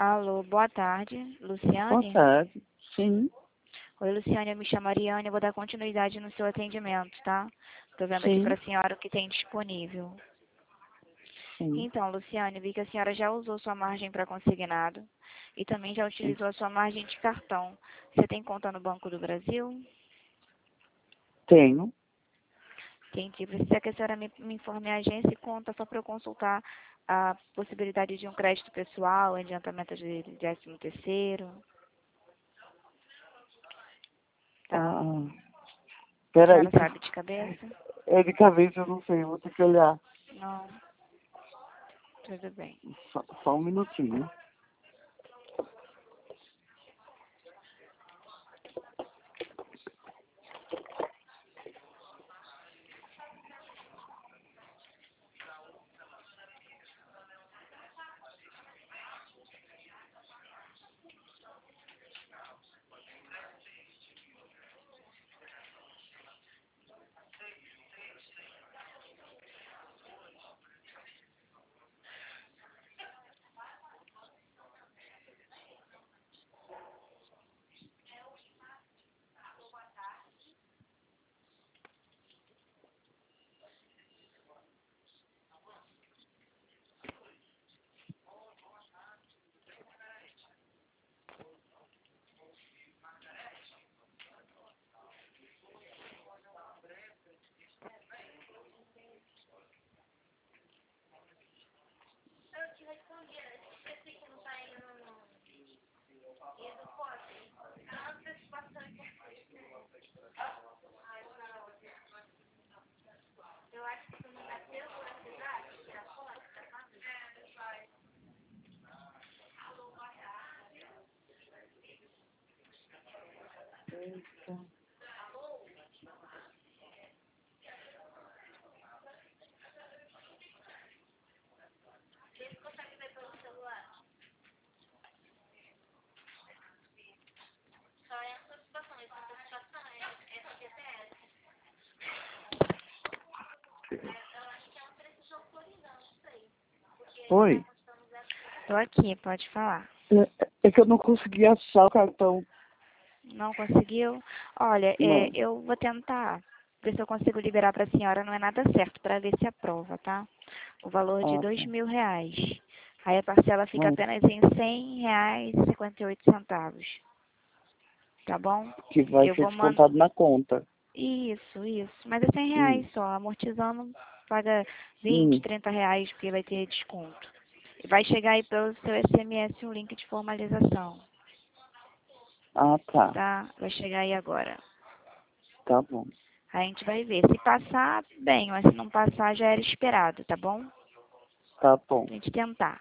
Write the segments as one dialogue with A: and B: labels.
A: Alô, boa tarde,
B: Boa
A: Luciane?
B: tarde. Sim,
A: Oi, Luciane, eu me chamo Ariane, eu vou dar continuidade no seu atendimento, tá? Tô vendo aqui
B: sim,
A: pra senhora o que tem disponível.
B: sim.
A: Então, Luciane, vi que a senhora já usou sua margem para consignado e também já
B: Sim.
A: utilizou a sua margem de cartão. Você tem conta no Banco do Brasil?
B: Tenho.
A: Entendi. Precisa que a senhora me informe a agência e conta só para eu consultar a possibilidade de um crédito pessoal, adiantamento de 13º, tá?
B: Ah,
A: A
B: peraí,
A: senhora sabe de cabeça?
B: é de cabeça, eu não sei, eu vou ter que olhar.
A: Não, tudo bem.
B: Só um minutinho. Oi.
A: Tô aqui, pode falar.
B: É que eu não consegui achar o cartão.
A: Não conseguiu? Olha,
B: Não.
A: eu vou tentar ver se eu consigo liberar para a senhora. Não é nada certo, para ver se aprova, tá? O valor de
B: Ah, tá.
A: R$ 2.000. Aí a parcela fica
B: Não,
A: apenas em R$ 100,58. Tá bom?
B: que vai
A: Eu
B: ser
A: vou mandar.
B: descontado na conta.
A: Isso. Mas é R$ 100
B: Hum,
A: só. Amortizando, paga 20,
B: hum.
A: R$ 30, porque vai ter desconto. E vai chegar aí pelo seu SMS um link de formalização,
B: Ah, tá.
A: tá? Vai chegar aí agora.
B: Tá bom.
A: A gente vai ver. Se passar, bem, mas se não passar, já era esperado, tá bom?
B: Tá bom.
A: A gente tentar.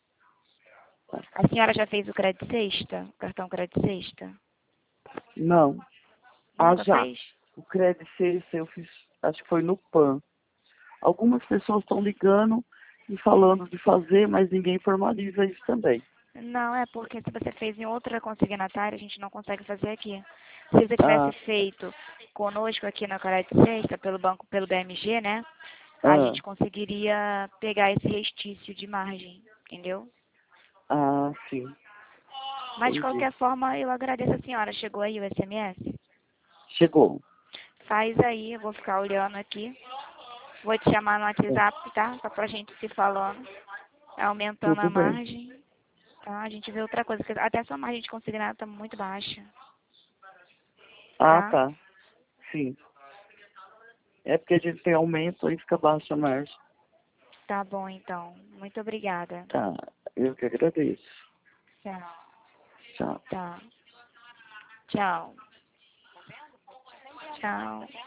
B: Tá.
A: A senhora já fez o crédito sexta? O cartão crédito sexta?
B: Não. Ah,
A: Nunca
B: já.
A: fez?
B: O crédito eu fiz, acho que foi no PAN. Algumas pessoas estão ligando e falando de fazer, mas ninguém formaliza isso também.
A: Não, é porque se você fez em outra consignatária, a gente não consegue fazer aqui. Se você tivesse
B: Ah,
A: feito conosco aqui na crédito sexta, pelo banco, pelo BMG, né? A
B: ah,
A: gente conseguiria pegar esse restício de margem, entendeu?
B: sim,
A: Mas de
B: entendi.
A: qualquer forma, eu agradeço a senhora. Chegou aí o SMS?
B: Chegou.
A: Faz aí, eu vou ficar olhando aqui. Vou te chamar no WhatsApp, tá? Só pra gente se falando. Aumentando a
B: Tudo bem.
A: margem, tá? A gente vê outra coisa, porque até a sua margem de consignado tá muito baixa,
B: Ah,
A: tá?
B: tá. Sim. É porque a gente tem aumento, aí fica baixa a margem.
A: Tá bom, então. Muito obrigada.
B: Tá. Eu que agradeço.
A: Tchau.
B: Tchau.
A: Tá. Tchau. Tchau.